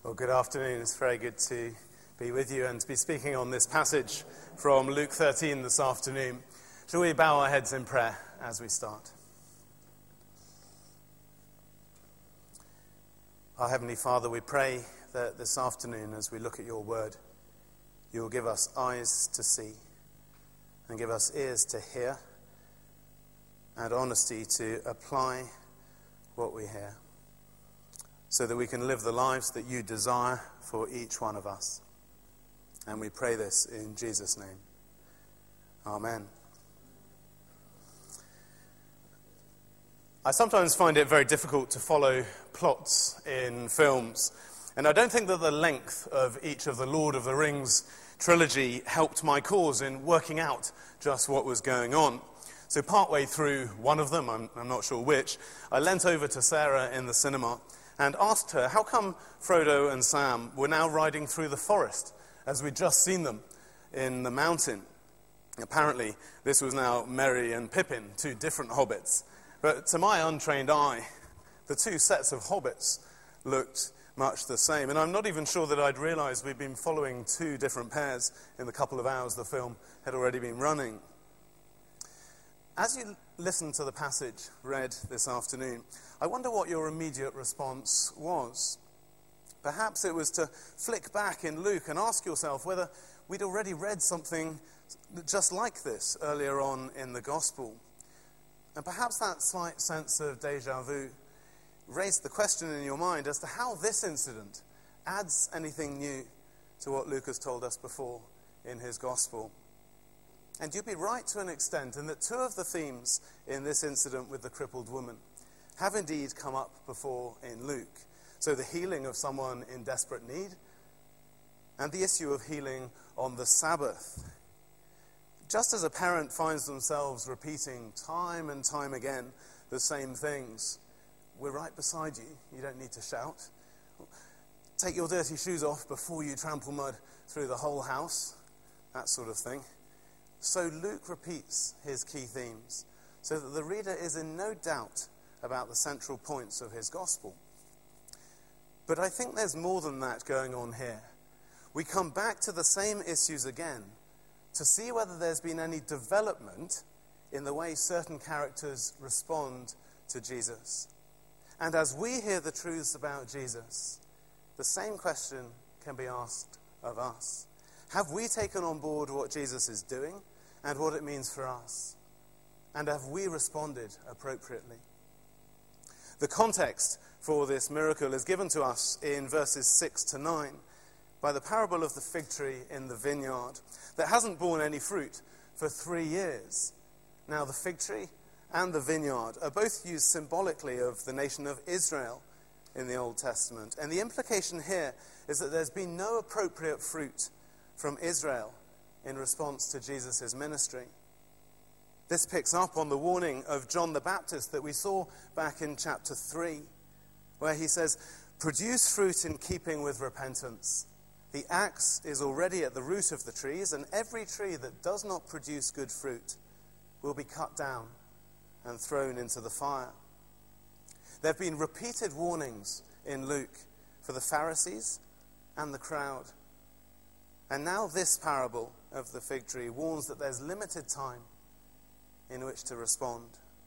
Well, good afternoon. It's very good to be with you and to be speaking on this passage from Luke 13 this afternoon. Shall we bow our heads in prayer as we start? Our Heavenly Father, we pray that this afternoon as we look at your word, you will give us eyes to see and give us ears to hear and honesty to apply what we hear, so that we can live the lives that you desire for each one of us. And we pray this in Jesus' name. Amen. I sometimes find it very difficult to follow plots in films, and I don't think that the length of each of the Lord of the Rings trilogy helped my cause in working out just what was going on. So partway through one of them, I'm not sure which, I leant over to Sarah in the cinema and asked her how come Frodo and Sam were now riding through the forest as we'd just seen them in the mountain. Apparently, this was now Merry and Pippin, two different hobbits. But to my untrained eye, the two sets of hobbits looked much the same. And I'm not even sure that I'd realized we'd been following two different pairs in the couple of hours the film had already been running. As you listen to the passage read this afternoon, I wonder what your immediate response was. Perhaps it was to flick back in Luke and ask yourself whether we'd already read something just like this earlier on in the Gospel. And perhaps that slight sense of déjà vu raised the question in your mind as to how this incident adds anything new to what Luke has told us before in his Gospel. And you'd be right to an extent in that two of the themes in this incident with the crippled woman have indeed come up before in Luke. So the healing of someone in desperate need and the issue of healing on the Sabbath. Just as a parent finds themselves repeating time and time again the same things, we're right beside you. You don't need to shout. Take your dirty shoes off before you trample mud through the whole house. That sort of thing. So Luke repeats his key themes so that the reader is in no doubt about the central points of his gospel. But I think there's more than that going on here. We come back to the same issues again to see whether there's been any development in the way certain characters respond to Jesus. And as we hear the truths about Jesus, the same question can be asked of us. Have we taken on board what Jesus is doing and what it means for us? And have we responded appropriately? The context for this miracle is given to us in verses 6 to 9 by the parable of the fig tree in the vineyard that hasn't borne any fruit for 3 years. Now the fig tree and the vineyard are both used symbolically of the nation of Israel in the Old Testament. And the implication here is that there's been no appropriate fruit from Israel in response to Jesus' ministry. This picks up on the warning of John the Baptist that we saw back in chapter 3, where he says, "Produce fruit in keeping with repentance. The axe is already at the root of the trees, and every tree that does not produce good fruit will be cut down and thrown into the fire." There have been repeated warnings in Luke for the Pharisees and the crowd. And now this parable of the fig tree warns that there's limited time in which to respond.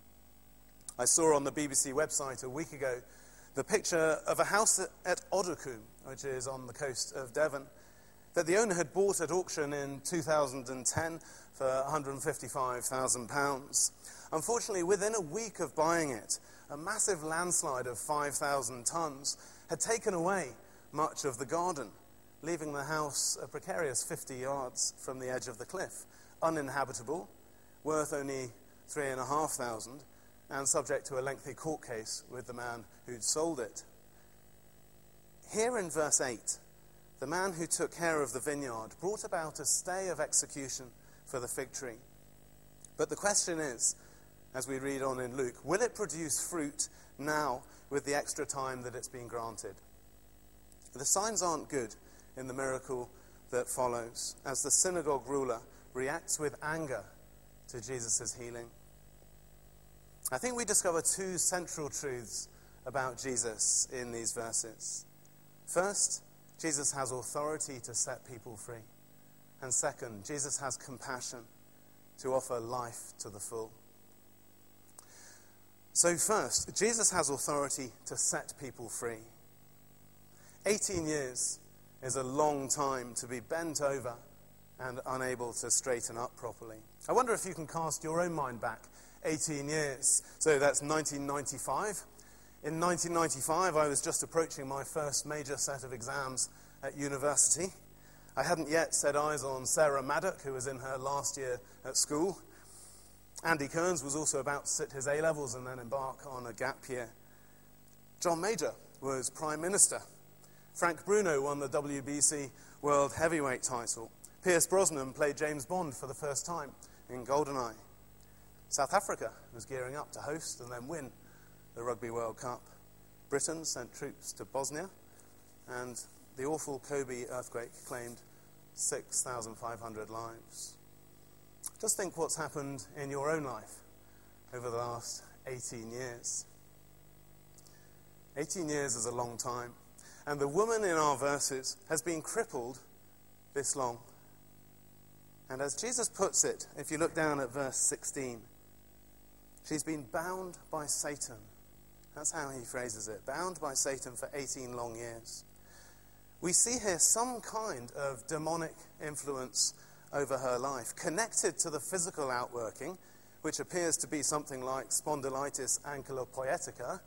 I saw on the BBC website a week ago the picture of a house at Oddacombe, which is on the coast of Devon, that the owner had bought at auction in 2010 for £155,000. Unfortunately, within a week of buying it, a massive landslide of 5,000 tons had taken away much of the garden, leaving the house a precarious 50 yards from the edge of the cliff, uninhabitable, worth only £3,500, and subject to a lengthy court case with the man who'd sold it. Here in verse 8, the man who took care of the vineyard brought about a stay of execution for the fig tree. But the question is, as we read on in Luke, will it produce fruit now with the extra time that it's been granted? The signs aren't good in the miracle that follows, as the synagogue ruler reacts with anger to Jesus' healing. I think we discover two central truths about Jesus in these verses. First, Jesus has authority to set people free. And second, Jesus has compassion to offer life to the full. So first, Jesus has authority to set people free. 18 years is a long time to be bent over and unable to straighten up properly. I wonder if you can cast your own mind back 18 years. So that's 1995. In 1995, I was just approaching my first major set of exams at university. I hadn't yet set eyes on Sarah Maddock, who was in her last year at school. Andy Kearns was also about to sit his A-levels and then embark on a gap year. John Major was Prime Minister. Frank Bruno won the WBC World Heavyweight title. Pierce Brosnan played James Bond for the first time in GoldenEye. South Africa was gearing up to host and then win the Rugby World Cup. Britain sent troops to Bosnia, and the awful Kobe earthquake claimed 6,500 lives. Just think what's happened in your own life over the last 18 years. 18 years is a long time. And the woman in our verses has been crippled this long. And as Jesus puts it, if you look down at verse 16, she's been bound by Satan. That's how he phrases it. Bound by Satan for 18 long years. We see here some kind of demonic influence over her life, connected to the physical outworking, which appears to be something like spondylitis ankylopoietica,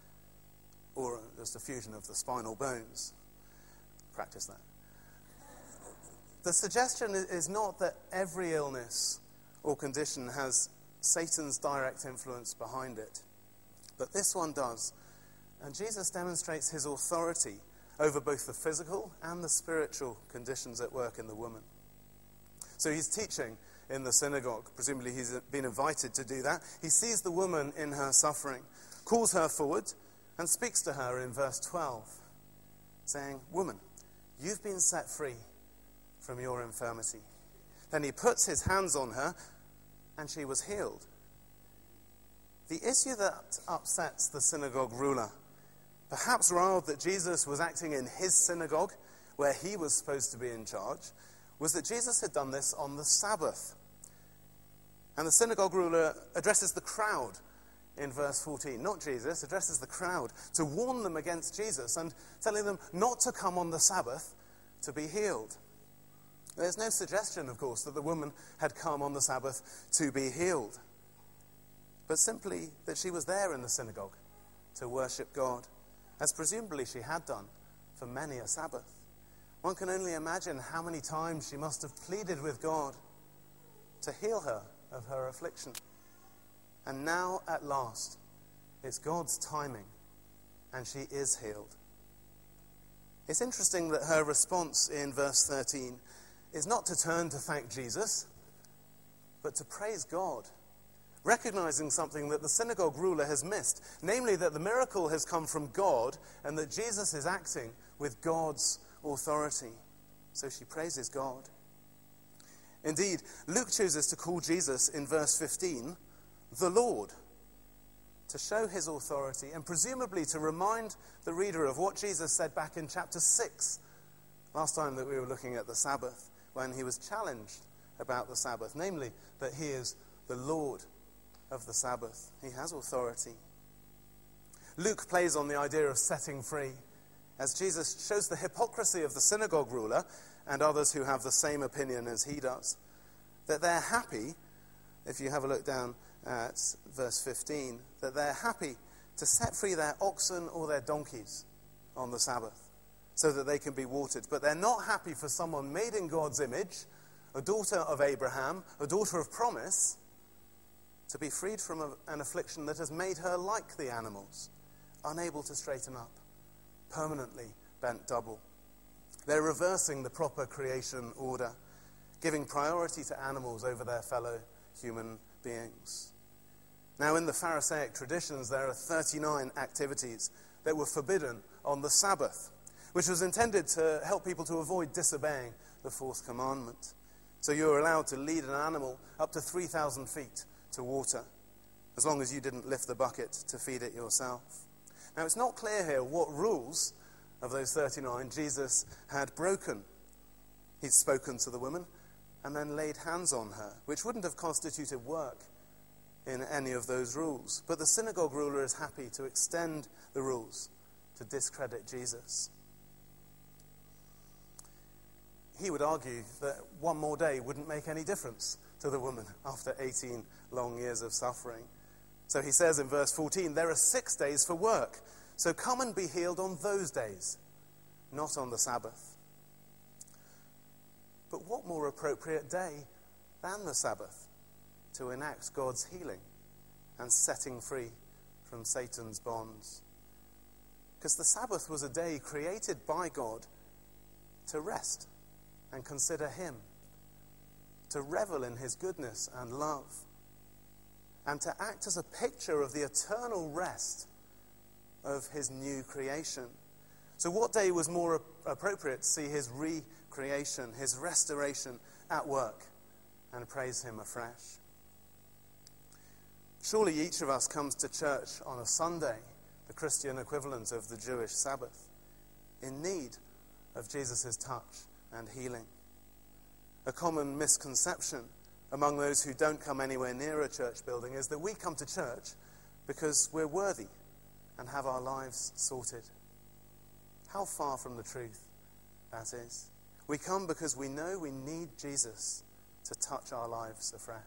or just a fusion of the spinal bones. Practice that. The suggestion is not that every illness or condition has Satan's direct influence behind it, but this one does. And Jesus demonstrates his authority over both the physical and the spiritual conditions at work in the woman. So he's teaching in the synagogue. Presumably he's been invited to do that. He sees the woman in her suffering, calls her forward, and speaks to her in verse 12, saying, "Woman, you've been set free from your infirmity." Then he puts his hands on her, and she was healed. The issue that upsets the synagogue ruler, perhaps riled that Jesus was acting in his synagogue, where he was supposed to be in charge, was that Jesus had done this on the Sabbath. And the synagogue ruler addresses the crowd in verse 14. Not Jesus, addresses the crowd to warn them against Jesus and telling them not to come on the Sabbath to be healed. There's no suggestion, of course, that the woman had come on the Sabbath to be healed, but simply that she was there in the synagogue to worship God, as presumably she had done for many a Sabbath. One can only imagine how many times she must have pleaded with God to heal her of her affliction. And now, at last, it's God's timing, and she is healed. It's interesting that her response in verse 13 is not to turn to thank Jesus, but to praise God, recognizing something that the synagogue ruler has missed, namely that the miracle has come from God and that Jesus is acting with God's authority. So she praises God. Indeed, Luke chooses to call Jesus in verse 15 the Lord, to show his authority and presumably to remind the reader of what Jesus said back in chapter 6, last time that we were looking at the Sabbath, when he was challenged about the Sabbath, namely that he is the Lord of the Sabbath. He has authority. Luke plays on the idea of setting free, as Jesus shows the hypocrisy of the synagogue ruler and others who have the same opinion as he does, that they're happy, if you have a look down at verse 15, that they're happy to set free their oxen or their donkeys on the Sabbath so that they can be watered. But they're not happy for someone made in God's image, a daughter of Abraham, a daughter of promise, to be freed from an affliction that has made her like the animals, unable to straighten up, permanently bent double. They're reversing the proper creation order, giving priority to animals over their fellow human beings. Now, in the Pharisaic traditions, there are 39 activities that were forbidden on the Sabbath, which was intended to help people to avoid disobeying the fourth commandment. So you were allowed to lead an animal up to 3,000 feet to water, as long as you didn't lift the bucket to feed it yourself. Now, it's not clear here what rules of those 39, Jesus had broken. He'd spoken to the woman and then laid hands on her, which wouldn't have constituted work in any of those rules. But the synagogue ruler is happy to extend the rules to discredit Jesus. He would argue that one more day wouldn't make any difference to the woman after 18 long years of suffering. So he says in verse 14, there are 6 days for work, so come and be healed on those days, not on the Sabbath. But what more appropriate day than the Sabbath to enact God's healing and setting free from Satan's bonds? Because the Sabbath was a day created by God to rest and consider him, to revel in his goodness and love, and to act as a picture of the eternal rest of his new creation. So what day was more appropriate to see his recreation, his restoration at work, and praise him afresh? Surely each of us comes to church on a Sunday, the Christian equivalent of the Jewish Sabbath, in need of Jesus' touch and healing. A common misconception among those who don't come anywhere near a church building is that we come to church because we're worthy and have our lives sorted. How far from the truth that is. We come because we know we need Jesus to touch our lives afresh.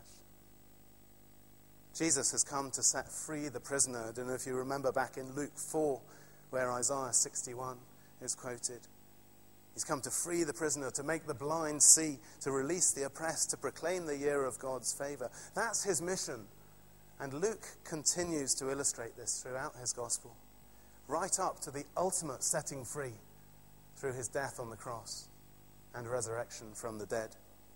Jesus has come to set free the prisoner. I don't know if you remember back in Luke 4, where Isaiah 61 is quoted. He's come to free the prisoner, to make the blind see, to release the oppressed, to proclaim the year of God's favor. That's his mission. And Luke continues to illustrate this throughout his gospel, right up to the ultimate setting free through his death on the cross and resurrection from the dead.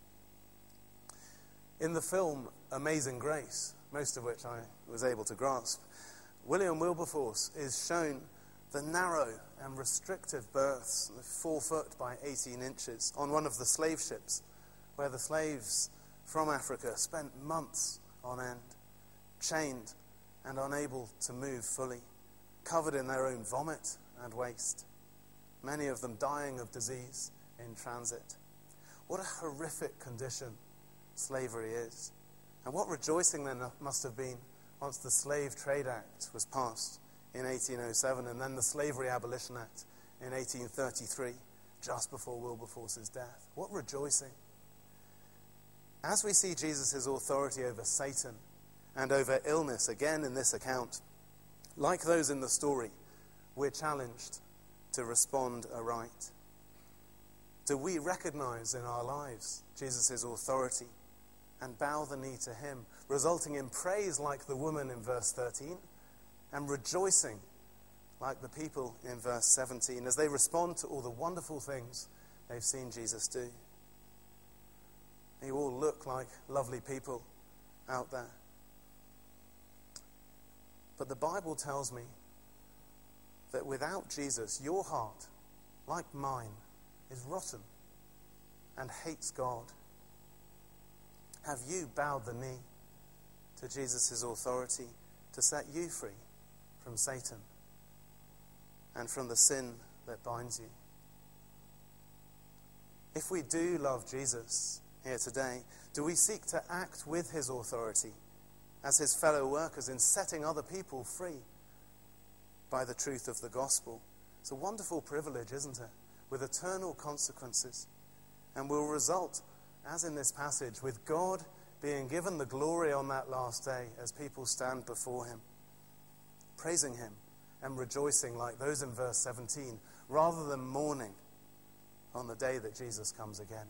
In the film Amazing Grace, most of which I was able to grasp, William Wilberforce is shown the narrow and restrictive berths, 4 foot by 18 inches, on one of the slave ships, where the slaves from Africa spent months on end, chained and unable to move fully, covered in their own vomit and waste, many of them dying of disease in transit. What a horrific condition slavery is. And what rejoicing there must have been once the Slave Trade Act was passed in 1807, and then the Slavery Abolition Act in 1833, just before Wilberforce's death. What rejoicing. As we see Jesus' authority over Satan and over illness again in this account, like those in the story, we're challenged to respond aright. Do we recognize in our lives Jesus' authority and bow the knee to him, resulting in praise like the woman in verse 13, and rejoicing like the people in verse 17 as they respond to all the wonderful things they've seen Jesus do? You all look like lovely people out there. But the Bible tells me that without Jesus, your heart, like mine, is rotten and hates God. Have you bowed the knee to Jesus' authority to set you free from Satan and from the sin that binds you? If we do love Jesus here today, do we seek to act with his authority as his fellow workers in setting other people free by the truth of the gospel? It's a wonderful privilege, isn't it? With eternal consequences, and will result, as in this passage, with God being given the glory on that last day as people stand before him, praising him and rejoicing like those in verse 17, rather than mourning on the day that Jesus comes again.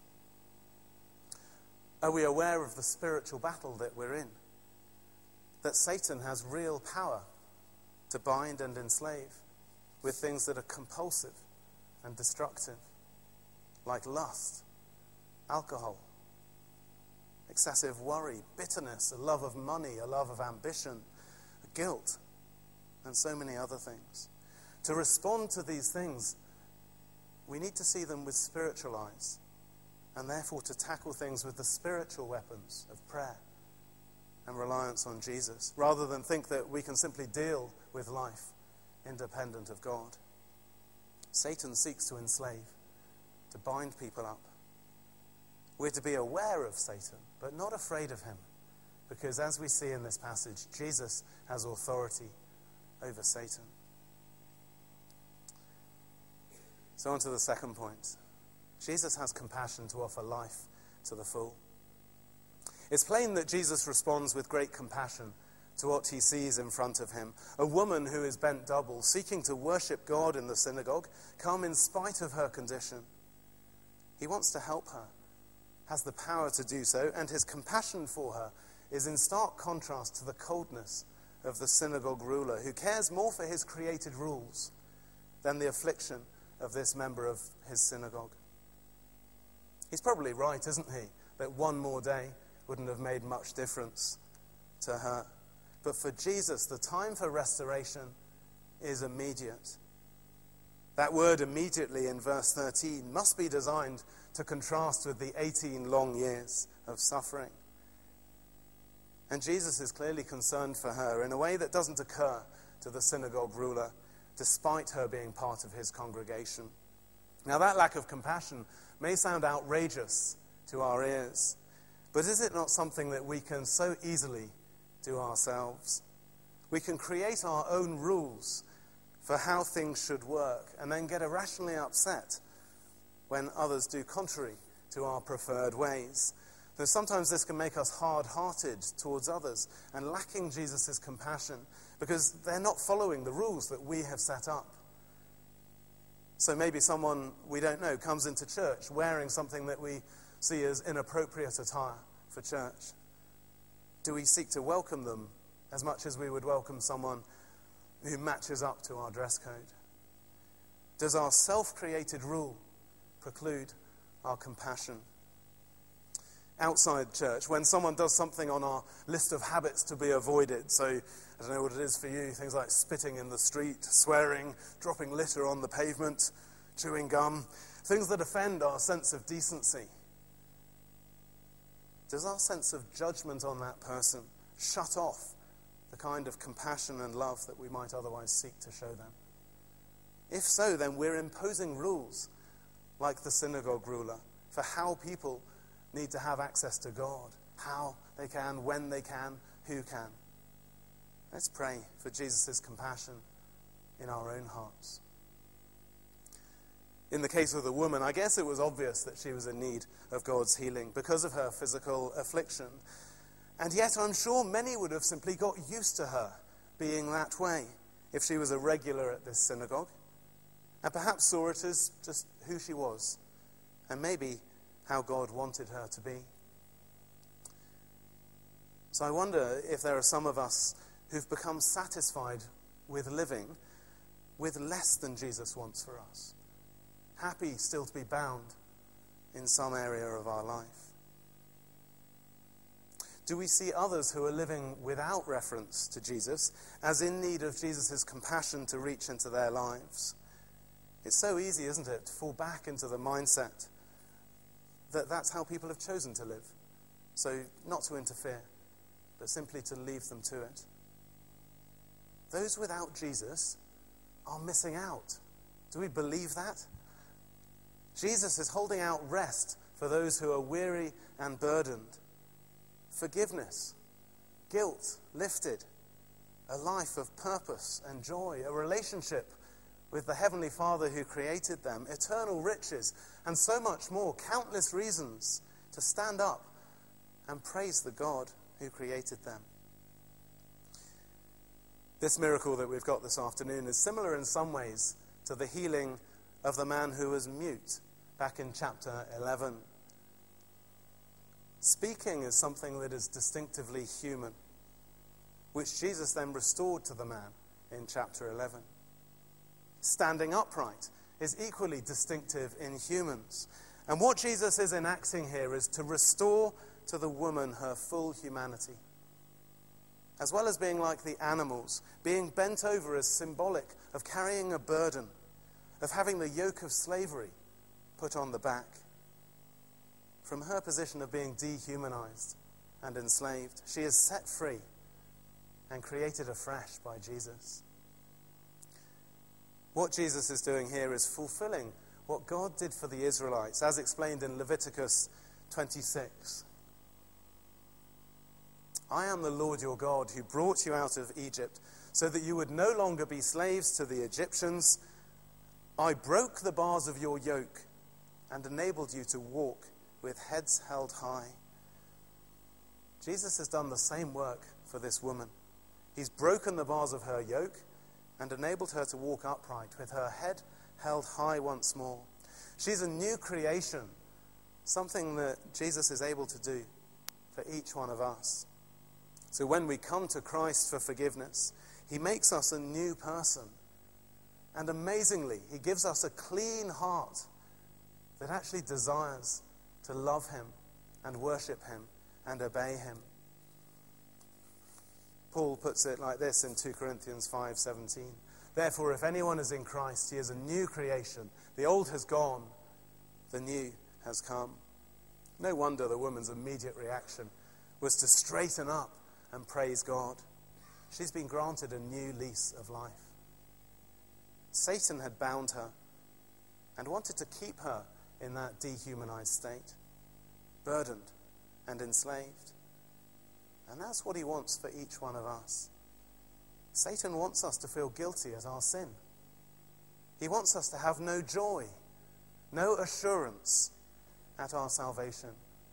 Are we aware of the spiritual battle that we're in? That Satan has real power to bind and enslave with things that are compulsive and destructive, like lust, alcohol, excessive worry, bitterness, a love of money, a love of ambition, guilt, and so many other things. To respond to these things, we need to see them with spiritual eyes, and therefore to tackle things with the spiritual weapons of prayer and reliance on Jesus, rather than think that we can simply deal with life independent of God. Satan seeks to enslave, to bind people up. We're to be aware of Satan, but not afraid of him, because as we see in this passage, Jesus has authority over Satan. So on to the second point. Jesus has compassion to offer life to the full. It's plain that Jesus responds with great compassion to what he sees in front of him. A woman who is bent double, seeking to worship God in the synagogue, come in spite of her condition. He wants to help her, has the power to do so, and his compassion for her is in stark contrast to the coldness of the synagogue ruler, who cares more for his created rules than the affliction of this member of his synagogue. He's probably right, isn't he, that one more day wouldn't have made much difference to her. But for Jesus, the time for restoration is immediate. That word immediately in verse 13 must be designed to contrast with the 18 long years of suffering. And Jesus is clearly concerned for her in a way that doesn't occur to the synagogue ruler, despite her being part of his congregation. Now, that lack of compassion may sound outrageous to our ears, but is it not something that we can so easily do ourselves? We can create our own rules for how things should work and then get irrationally upset when others do contrary to our preferred ways. Though sometimes this can make us hard-hearted towards others and lacking Jesus' compassion because they're not following the rules that we have set up. So maybe someone we don't know comes into church wearing something that we see as inappropriate attire for church. Do we seek to welcome them as much as we would welcome someone who matches up to our dress code? Does our self-created rule preclude our compassion? Outside church, when someone does something on our list of habits to be avoided, so I don't know what it is for you, things like spitting in the street, swearing, dropping litter on the pavement, chewing gum, things that offend our sense of decency. Does our sense of judgment on that person shut off the kind of compassion and love that we might otherwise seek to show them? If so, then we're imposing rules, like the synagogue ruler, for how people need to have access to God, how they can, when they can, who can. Let's pray for Jesus' compassion in our own hearts. In the case of the woman, I guess it was obvious that she was in need of God's healing because of her physical affliction. And yet I'm sure many would have simply got used to her being that way if she was a regular at this synagogue, and perhaps saw it as just who she was, and maybe how God wanted her to be. So I wonder if there are some of us who've become satisfied with living with less than Jesus wants for us, happy still to be bound in some area of our life. Do we see others who are living without reference to Jesus as in need of Jesus' compassion to reach into their lives? It's so easy, isn't it, to fall back into the mindset that that's how people have chosen to live. So not to interfere, but simply to leave them to it. Those without Jesus are missing out. Do we believe that? Jesus is holding out rest for those who are weary and burdened. Forgiveness, guilt lifted, a life of purpose and joy, a relationship with the Heavenly Father who created them, eternal riches, and so much more, countless reasons to stand up and praise the God who created them. This miracle that we've got this afternoon is similar in some ways to the healing of the man who was mute back in chapter 11. Speaking is something that is distinctively human, which Jesus then restored to the man in chapter 11. Standing upright is equally distinctive in humans. And what Jesus is enacting here is to restore to the woman her full humanity. As well as being like the animals, being bent over is symbolic of carrying a burden, of having the yoke of slavery put on the back. From her position of being dehumanized and enslaved, she is set free and created afresh by Jesus. What Jesus is doing here is fulfilling what God did for the Israelites, as explained in Leviticus 26. I am the Lord your God who brought you out of Egypt so that you would no longer be slaves to the Egyptians. I broke the bars of your yoke and enabled you to walk with heads held high. Jesus has done the same work for this woman. He's broken the bars of her yoke and enabled her to walk upright with her head held high once more. She's a new creation, something that Jesus is able to do for each one of us. So when we come to Christ for forgiveness, he makes us a new person. And amazingly, he gives us a clean heart that actually desires to love him and worship him and obey him. Paul puts it like this in 2 Corinthians 5:17. Therefore, if anyone is in Christ, he is a new creation. The old has gone, the new has come. No wonder the woman's immediate reaction was to straighten up and praise God. She's been granted a new lease of life. Satan had bound her and wanted to keep her in that dehumanized state, burdened and enslaved. And that's what he wants for each one of us. Satan wants us to feel guilty at our sin. He wants us to have no joy, no assurance at our salvation.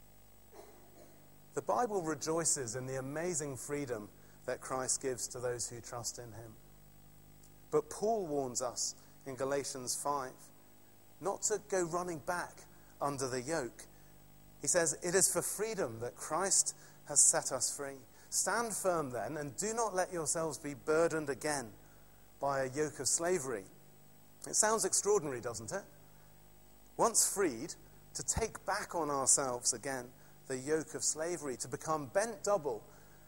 The Bible rejoices in the amazing freedom that Christ gives to those who trust in him. But Paul warns us in Galatians 5 not to go running back under the yoke. He says, it is for freedom that Christ has set us free. Stand firm then, and do not let yourselves be burdened again by a yoke of slavery. It sounds extraordinary, doesn't it? Once freed, to take back on ourselves again the yoke of slavery, to become bent double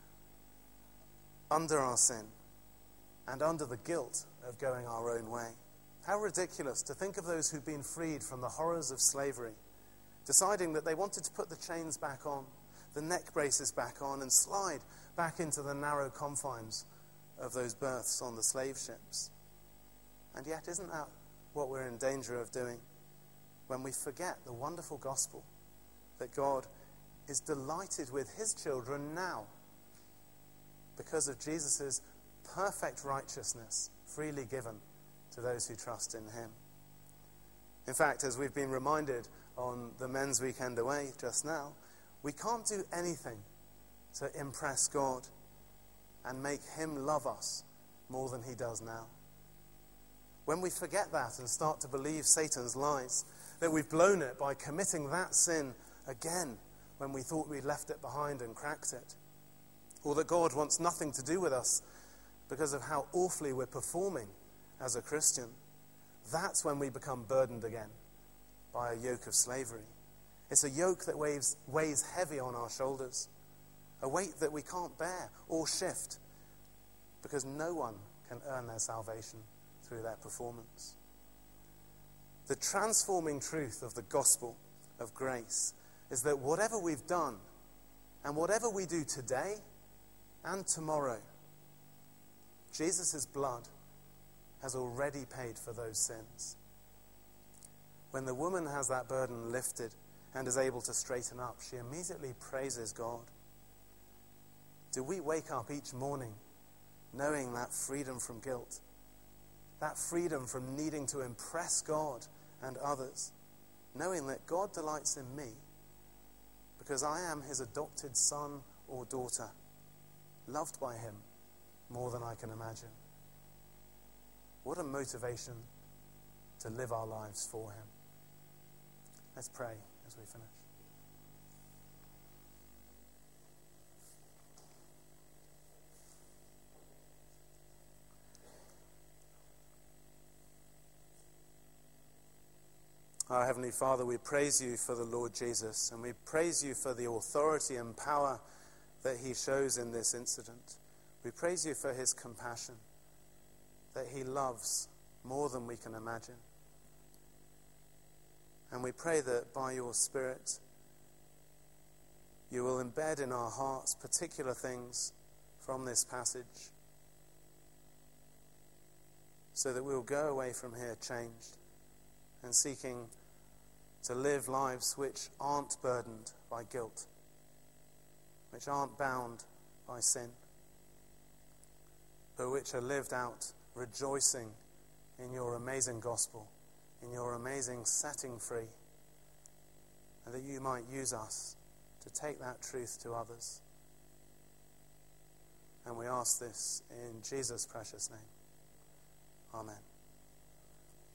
under our sin and under the guilt of going our own way. How ridiculous to think of those who've been freed from the horrors of slavery, deciding that they wanted to put the chains back on, the neck braces back on, and slide back into the narrow confines of those berths on the slave ships. And yet, isn't that what we're in danger of doing when we forget the wonderful gospel that God is delighted with his children now because of Jesus' perfect righteousness freely given to those who trust in him? In fact, as we've been reminded on the Men's Weekend Away just now, we can't do anything to impress God and make him love us more than he does now. When we forget that and start to believe Satan's lies, that we've blown it by committing that sin again when we thought we'd left it behind and cracked it, or that God wants nothing to do with us because of how awfully we're performing as a Christian, that's when we become burdened again by a yoke of slavery. It's a yoke that weighs heavy on our shoulders, a weight that we can't bear or shift because no one can earn their salvation through their performance. The transforming truth of the gospel of grace is that whatever we've done and whatever we do today and tomorrow, Jesus' blood has already paid for those sins. When the woman has that burden lifted and is able to straighten up, she immediately praises God. Do we wake up each morning knowing that freedom from guilt, that freedom from needing to impress God and others, knowing that God delights in me because I am his adopted son or daughter, loved by him more than I can imagine? What a motivation to live our lives for him. Let's pray as we finish. Our Heavenly Father, we praise you for the Lord Jesus, and we praise you for the authority and power that he shows in this incident. We praise you for his compassion, that he loves more than we can imagine. And we pray that by your Spirit, you will embed in our hearts particular things from this passage. so that we'll go away from here changed and seeking to live lives which aren't burdened by guilt, which aren't bound by sin, but which are lived out rejoicing in your amazing gospel, in your amazing setting free, and that you might use us to take that truth to others. And we ask this in Jesus' precious name. Amen.